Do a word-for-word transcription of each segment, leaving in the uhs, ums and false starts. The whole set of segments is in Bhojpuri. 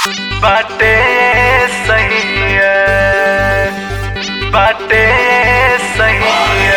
बाटे सही है, बाटे सही है।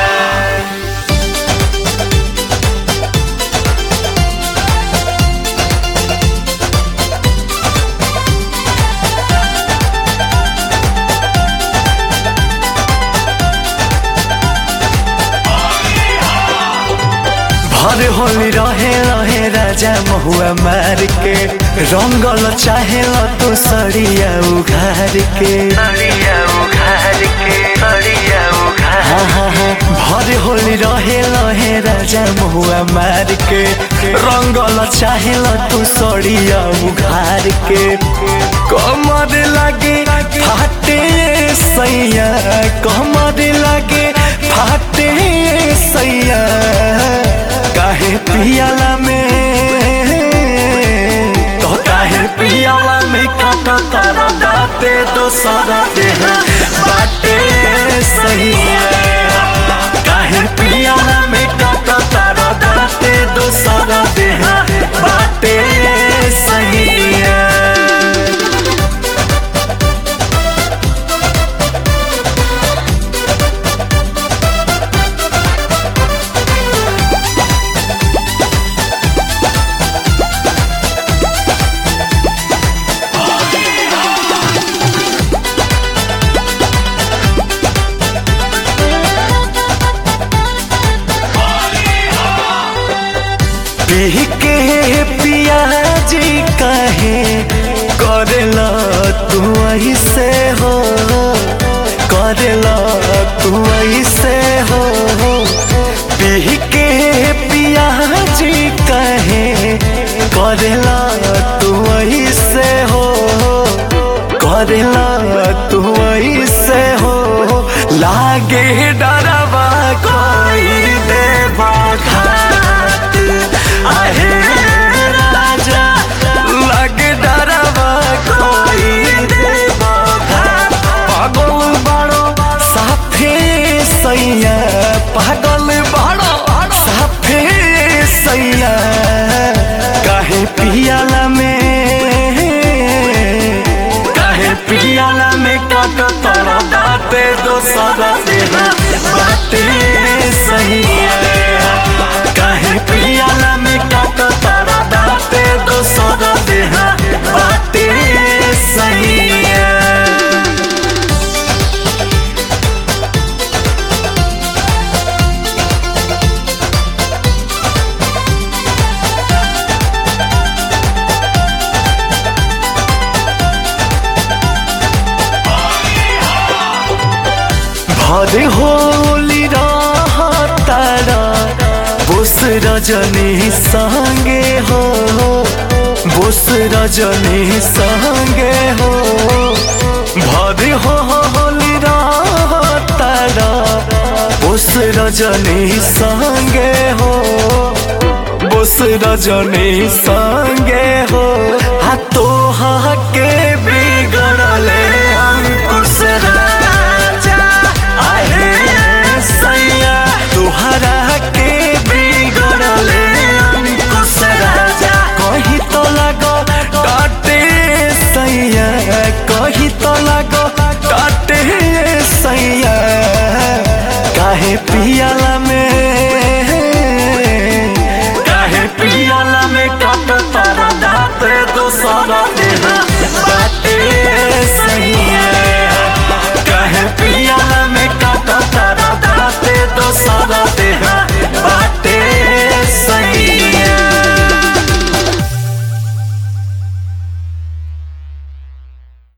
भर होली रहे रहे राजा महुआ मार के रंगल चाहे तो सड़िया उघार के सड़िया उघार के सड़िया उघार हाँ हाँ हाँ भर होली रहे रहे राजा महुआ मार के रंगल चाहे तो सड़िया उघार के कमर लागे फाटे सैया कमर लागे फाटे सैया काहे पियाला में तो काहे पियाला में काटा तारा दाते तो सारा देह बाटे सही है। काहे पियाला में काटा तारा दाते तो सारा देह बाटे सही है। पी के पियाजी कहे करेला तू ऐसे हो करेला तू ऐसे हो पी के पियाजी कहे करेला तू ऐसे हो करेला तू ऐसे हो लागे डरवा कोई देवा घाट आहे राजा लगे डरवा कोई देवा घाट पागल बड़ो साफे सैया पागल बड़ो साफे सैया काहे पियाला में काहे पियाला में काट तोरा दाते दो सारा देह बाटे सही है। काहे पियाला में काट तारा दाते दो सारा देह बाटे सही है। भरे होली तारा बोस रजनी संगे हो बोस रजनी संगे हो भरे होली तारा बोस रजनी संगे हो बोस रजनी संगे हो हाथों के बिगड़ले अंकुश राजा आहे सैया तुहरा के बिगड़ले अंकुश राजा कही तो लगो डाटे सैया कही तो लगो डाटे सैया काहे पियाला में काहे पियाला में काट तारा दाते दो सारा